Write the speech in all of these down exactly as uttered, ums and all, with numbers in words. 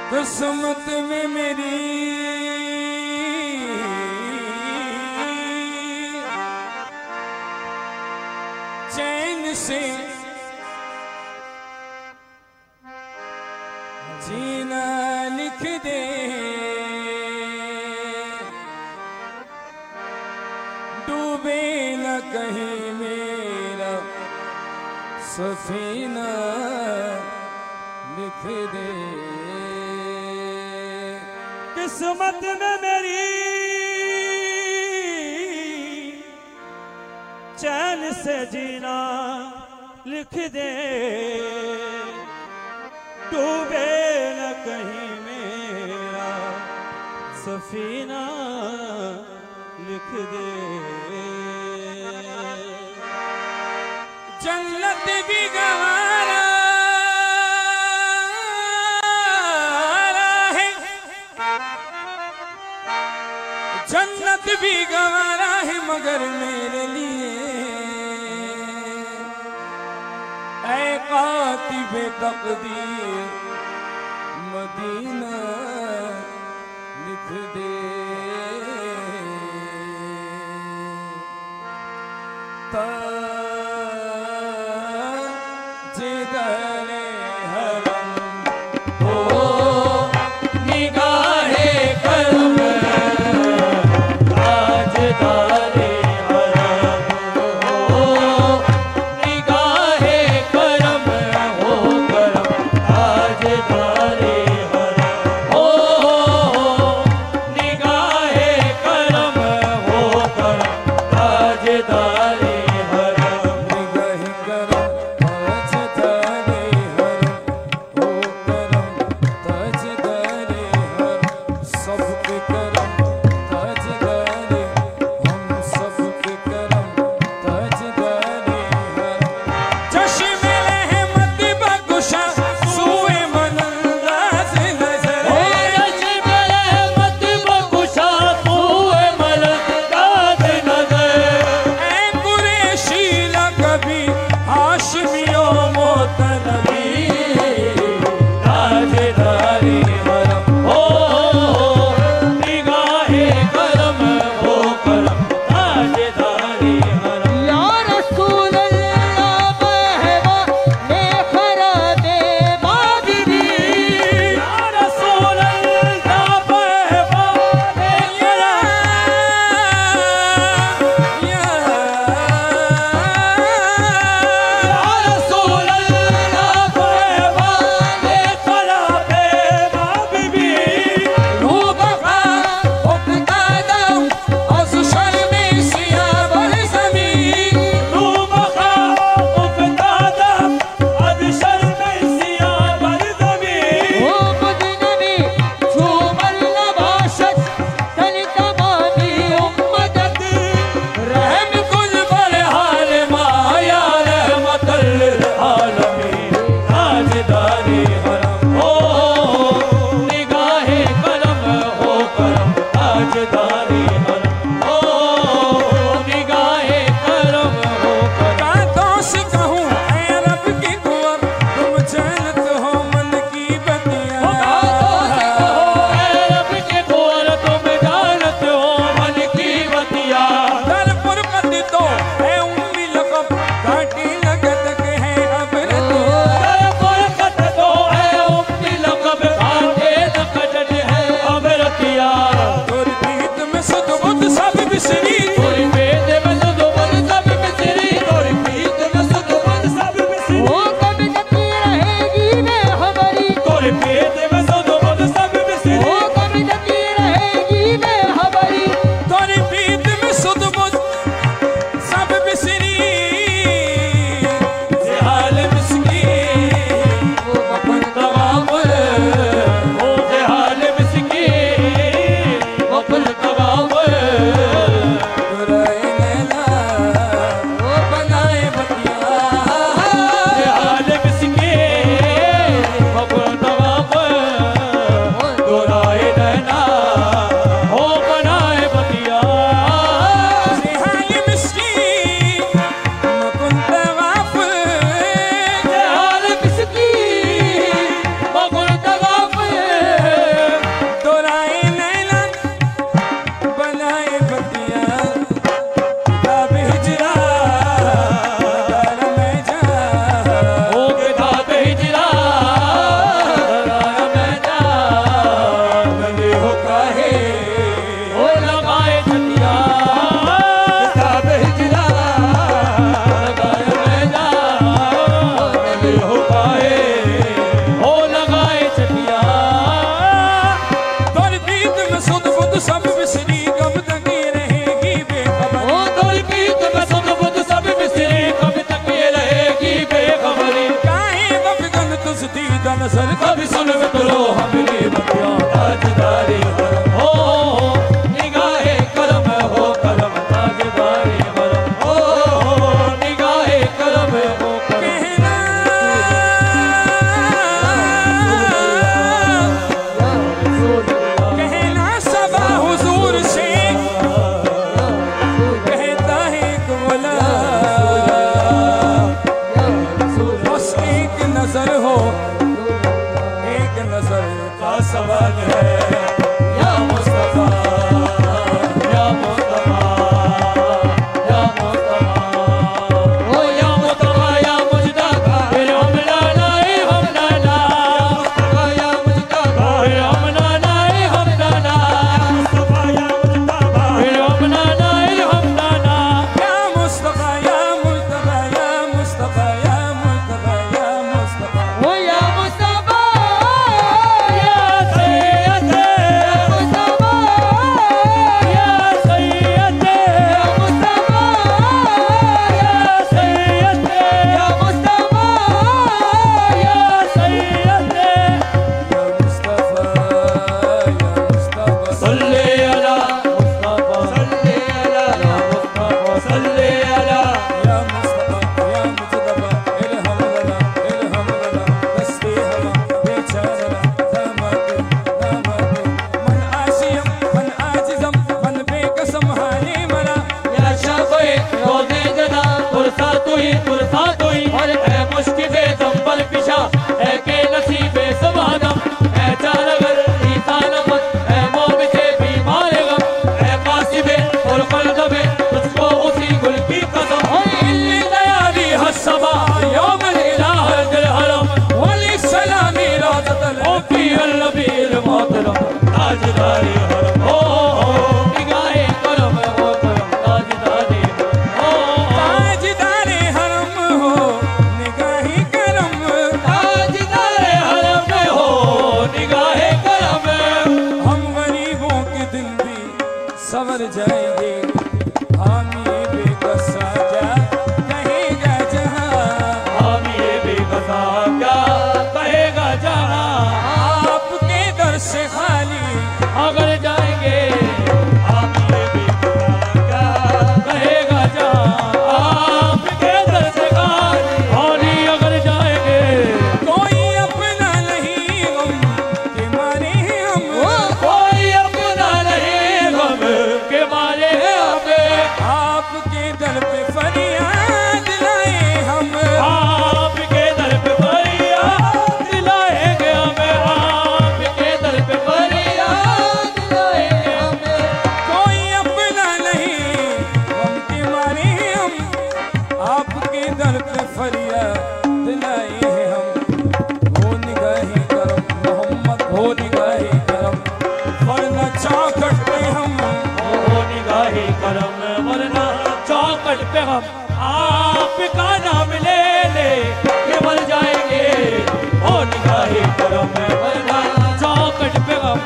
किस्मत में मेरी चैन से जीना लिख दे, डूबे न कहीं मेरा सफीना लिख दे। किस्मत में मेरी चैन से जीना लिख दे, डूबे न कहीं मेरा सफीना लिख दे। जन्नत भी गवारा है, जन्नत भी गवारा है मगर मेरे लिए ऐ कातिबे तकदीर मदीना लिख दे। ताजेदारे हरम हो निगाहे करम, ताजेदारे हरम हो निगाहे करम हो करम, ताजेदारे हरम हो निगाहे करम हो करम, ताजेदारे नजर कभी सुन तो लो हमरी बतिया ताजदारी हरम हो निगाहे करम हो करम ताजदारी हरम हो निगाहे करम हो करम कहना सबा हुजूर से कहता है गोला बस एक नजर हो एक नजर का सवाल है या मुस्तफा या मुस्तफा या मुस्तफा ओ या मुस्तफा या मुजतबा हम ना लाए हम ना ला मुस्तफा या मुजतबा हम ना लाए हम ना ला मुस्तफा या मुस्तफा हम ना लाए हम ना ला या मुस्तफा या मुस्तफा या मुस्तफा या मुस्तफा या मुस्तफा ओ या मुस्तफा या सैयद मुस्तफा या सैयद मुस्तफा या सैयद या मुस्तफा या सैयद या मुस्तफा या मुस्तफा सल्ले अला मुस्तफा सल्ले अला मुस्तफा सल्ले अला या मुस्तफा या मुजतबा इरहम लना इरहम लना दस्ते हवा बेचारा दामद दामद मन आशियम मन आजिजम मन बेकसम हाने मरा या शाफ़ी रोज़े जना पुरसा तू ही पुरसा तू ही और है मुश्किले संबल पिशा है के नसीबे सुबहानम है चालगर ईसान मत है मोमिते बीमार गम है कासिबे और कलदबे तुझको उसी गुल की कसम इल्ली लयाली हस्सबा यौम इलाह दिल हरम वली सलामी रातल ओ फी अल-नबील मोहतरम ताजदारी हरम हो निगाहे करम हो करम ताजदारी हो ताजदारे हरम हो निगाही करम ताजदारे हरम हो निगाहे करम हम गरीबों के दिल भी सवर जाएंगे हामी बेकसा जा कहेगा जहां हम ये बेकसा क्या कहेगा जहां आपके दर से खाली अगर जाएंगे हम ये बेकसा क्या कहेगा जहां आपके दर से खाली और ही अगर जाएंगे कोई अपना नहीं गम के मारे हम कोई अपना नहीं गम के मारे हमें आपके दर पे फरियाद लाए हम आपके दर पे फरियाद दिलाएंगे हमें आपके दर पे फरियाद दिलाएंगे हमें कोई अपना नहीं गम के मारे हम आपके दर पे फरियाद दिलाए हैं हम हो निगाही करम मोहम्मद हो निगाही करम वरना चौखट पे हम ओ निगाहे करम वरना चौकट पे हम आपका नाम ले ले के मर जाएंगे ओ निगाहे करम वरना चौकट पे हम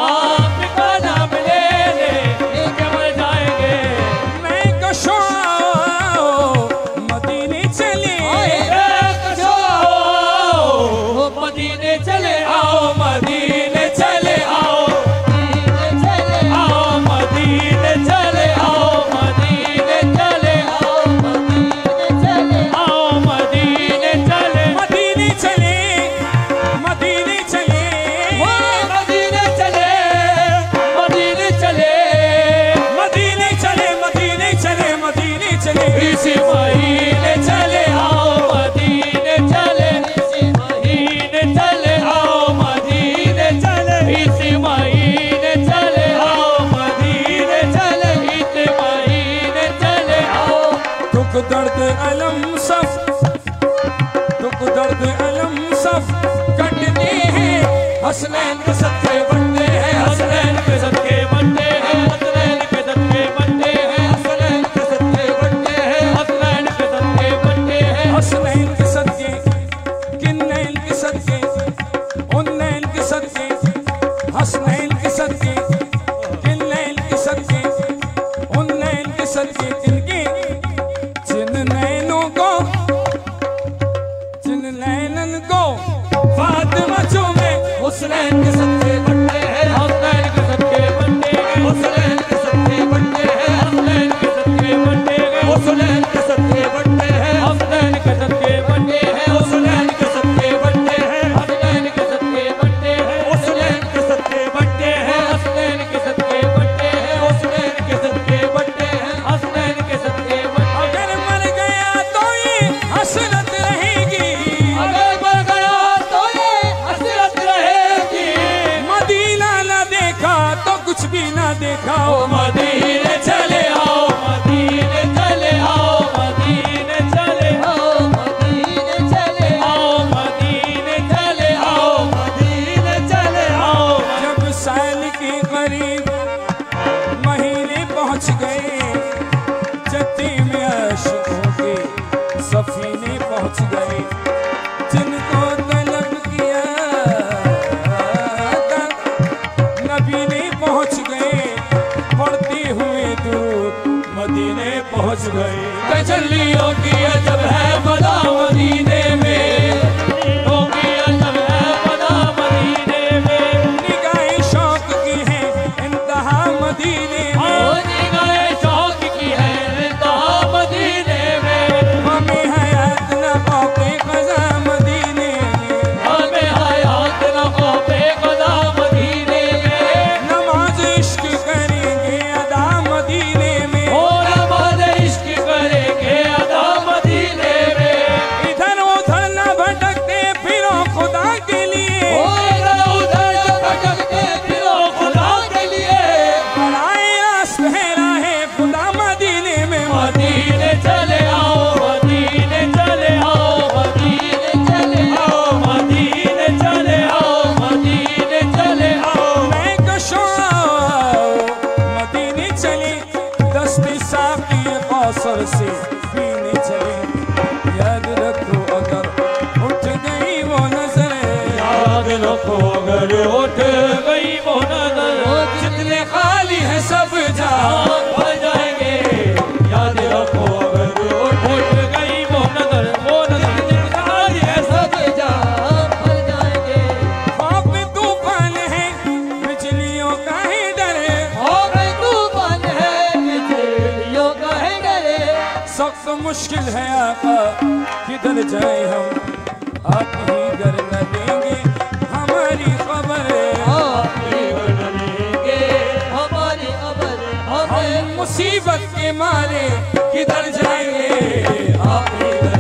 आपका नाम ले ले के मर जाएंगे मैं कशो मदीने चले मदीने चले आओ मदीने चले आओ आओ मदीने चले आओ मदीने चले आओ आओ मदीने चले मदीने चले मदीने चले वो मदीने चले मदीने चले मदीने चले मदीने चले मदीने चले इसी महीने चले आओ मदीने चले इसी महीने चले आओ मदीने चले इसी महीने चले आओ मदीने चले इसी महीने चले आओ दुख दर्द अलम सब दुख दर्द अलम सब कटने हैं हसनैन के सत्ते बनते हैं हसनैन के सदके बनते हैं हसनैन के सदके बनते हैं हसनैन के सदके बनते हैं हसनैन के सदके बनते हैं हसनैन के सदके किन्नैन के सदके उन्नैन के सदके हसनैन के सदके किन्नैन के सदके उन्नैन के सदके किनके जिन नैनों को जिन नैनन को फातिमा चूमे हुसैन के सच्चे बट्टे हैं, हुसैन के सच्चे बट्टे हैं, हुसैन के सच्चे बट्टे हैं, हुसैन के सच्चे बट्टे हैं, हुसैन के सच्चे बट्टे हैं, हुसैन के सच्चे बट्टे हैं, हुसैन के सच्चे बट्टे हैं, हुसैन के सच्चे बट्टे हैं, हुसैन के सच्चे बट्टे हैं, हुसैन के सच्चे बट्टे हैं, हुसैन के सच्चे बट्टे हैं, हुसैन के सच्चे बट्टे। अगर मर गया तो ये हसरत रहेगी, अगर मर गया तो ये हसरत रहेगी, मदीना ना देखा तो कुछ भी ना देखा। ओ मदीने चले आओ, मदीने चले आओ, मदीने चले आओ, मदीने चले आओ, मदीने चले आओ, मदीने चले आओ। जब साल के करीब महीने पहुंच गए, जत्ती में आशिकों के सफीने पहुंच गए, जिनको तलब किया था नबी ने पहुंच गए, पढ़ते हुए दूत मदीने पहुंच गए। तजल्लियों की अजब है मदा मदीने में, तो की अजब है मदा मदीने में, निगाहें शौक की है इंतहा मदीने में, ओ निगाहे शौक की है इंतहा मदीने में, हमें हयात न खौफे क़ज़ा मदीने में, हमें हयात न खौफे क़ज़ा मदीने में, नमाज इश्क करेंगे अदा मदीने में, ओ नमाज़ इश्क करेंगे अदा मदीने में, इधर उधर न भटकते फिरो खुदा के लिए, ओ इधर उधर भटकते फिरो खुदा के लिए, बनाए आस पहरा है खुदा मदीने में। मदीने चले आओ, मदीने चले आओ, मदीने चले आओ, मदीने चले आओ, मदीने चले आओ। मैं कशो आओ मदीने चले, दस्ते साकी कौसर से पीने चले, याद रखो अगर उठ गई वो नजर, याद रखो अगर उठ गई वो नजर, जितने खाली है सब जहां भर जाएंगे। याद रखो अगर उठ गई वो नजर, वो नजर जितनी है सब जहां भर जाएंगे। खौफ तूफान है बिजलियों का ही डर, हो गई तूफान है बिजलियों का है डरे, सख्त मुश्किल है आका किधर जाए हम, आप ही घर न देंगे हमारी खबर, आपकी बदलेंगे हमारी अबर, हमें हम मुसीबत के मारे किधर जाएंगे, आपकी